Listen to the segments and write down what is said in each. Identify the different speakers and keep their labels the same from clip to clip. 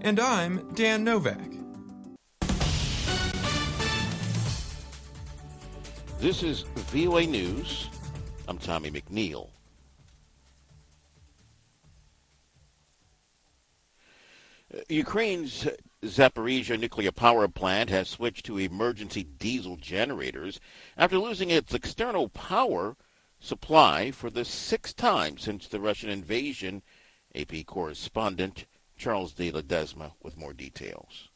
Speaker 1: And I'm Dan Novak.
Speaker 2: This is VOA News. I'm Tommy McNeil. Ukraine's Zaporizhzhia nuclear power plant has switched to emergency diesel generators after losing its external power supply for the sixth time since the Russian invasion. AP correspondent Charles de Ledesma with more details.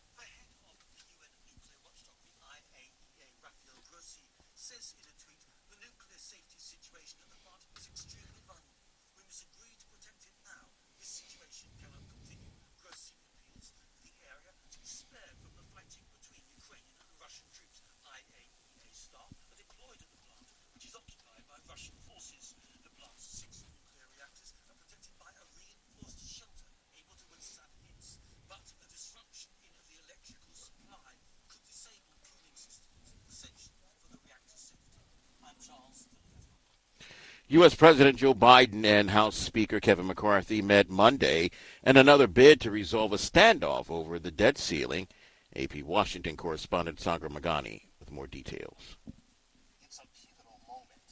Speaker 2: U.S. President Joe Biden and House Speaker Kevin McCarthy met Monday in another bid to resolve a standoff over the debt ceiling. AP Washington correspondent Sagar Magani with more details.
Speaker 3: It's a pivotal moment.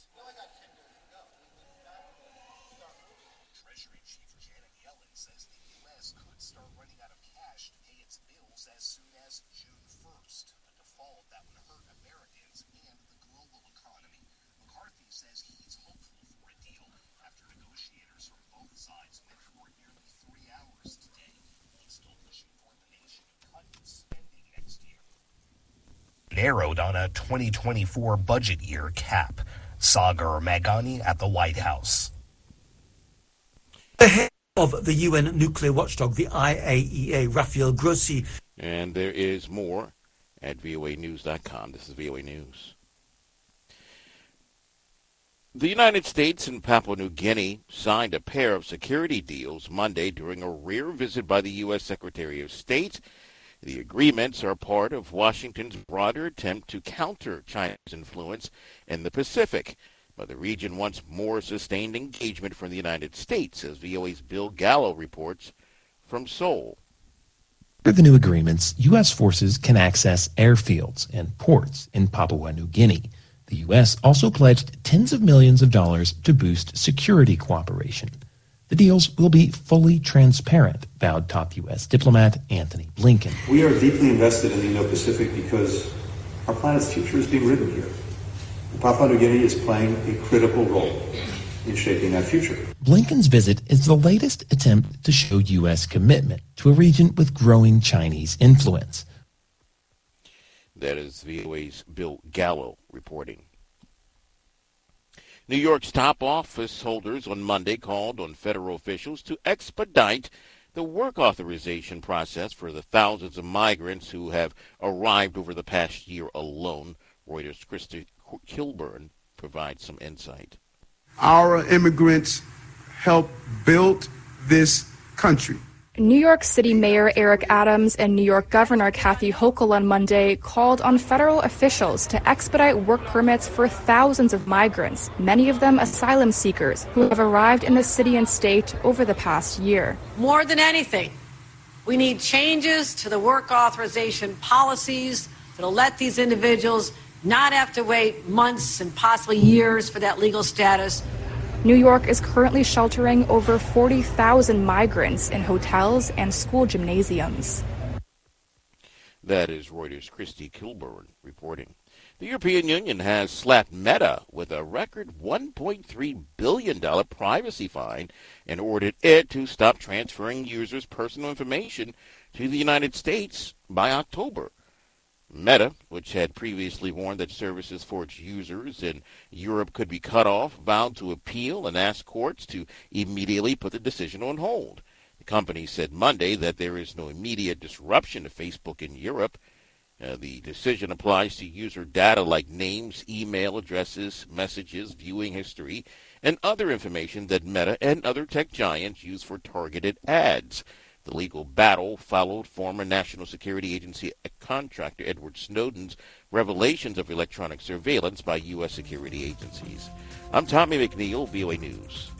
Speaker 3: Treasury Chief Janet Yellen says the U.S. could start running out of cash to pay its bills as soon as June 1st, a default that would hurt Americans and the global economy. McCarthy says he's hopeful for a deal after negotiators from both sides met for nearly 3 hours today. He's still pushing for the nation to cut its spending next year. Narrowed on a 2024 budget year cap. Sagar Magani at the White House.
Speaker 4: The head of the UN nuclear watchdog, the IAEA, Rafael Grossi.
Speaker 2: And there is more at voanews.com. This is VOA News. The United States and Papua New Guinea signed a pair of security deals Monday during a rare visit by the U.S. Secretary of State. The agreements are part of Washington's broader attempt to counter China's influence in the Pacific. But the region wants more sustained engagement from the United States, as VOA's Bill Gallo reports from Seoul.
Speaker 5: Under the new agreements, U.S. forces can access airfields and ports in Papua New Guinea. The U.S. also pledged tens of millions of dollars to boost security cooperation. The deals will be fully transparent, vowed top U.S. diplomat Antony Blinken.
Speaker 6: We are deeply invested in the Indo-Pacific because our planet's future is being written here. And Papua New Guinea is playing a critical role in shaping that future.
Speaker 5: Blinken's visit is the latest attempt to show U.S. commitment to a region with growing Chinese influence.
Speaker 2: That is VOA's Bill Gallo reporting. New York's top office holders on Monday called on federal officials to expedite the work authorization process for the thousands of migrants who have arrived over the past year alone. Reuters' Christy Kilburn provides some insight.
Speaker 7: Our immigrants helped build this country.
Speaker 8: New York City Mayor Eric Adams and New York Governor Kathy Hochul on Monday called on federal officials to expedite work permits for thousands of migrants, many of them asylum seekers, who have arrived in the city and state over the past year.
Speaker 9: More than anything, we need changes to the work authorization policies that'll let these individuals not have to wait months and possibly years for that legal status.
Speaker 8: New York is currently sheltering over 40,000 migrants in hotels and school gymnasiums.
Speaker 2: That is Reuters' Christy Kilburn reporting. The European Union has slapped Meta with a record $1.3 billion privacy fine and ordered it to stop transferring users' personal information to the United States by October. Meta, which had previously warned that services for its users in Europe could be cut off, vowed to appeal and ask courts to immediately put the decision on hold. The company said Monday that there is no immediate disruption to Facebook in Europe. The decision applies to user data like names, email addresses, messages, viewing history, and other information that Meta and other tech giants use for targeted ads. The legal battle followed former National Security Agency contractor Edward Snowden's revelations of electronic surveillance by U.S. security agencies. I'm Tommy McNeil, VOA News.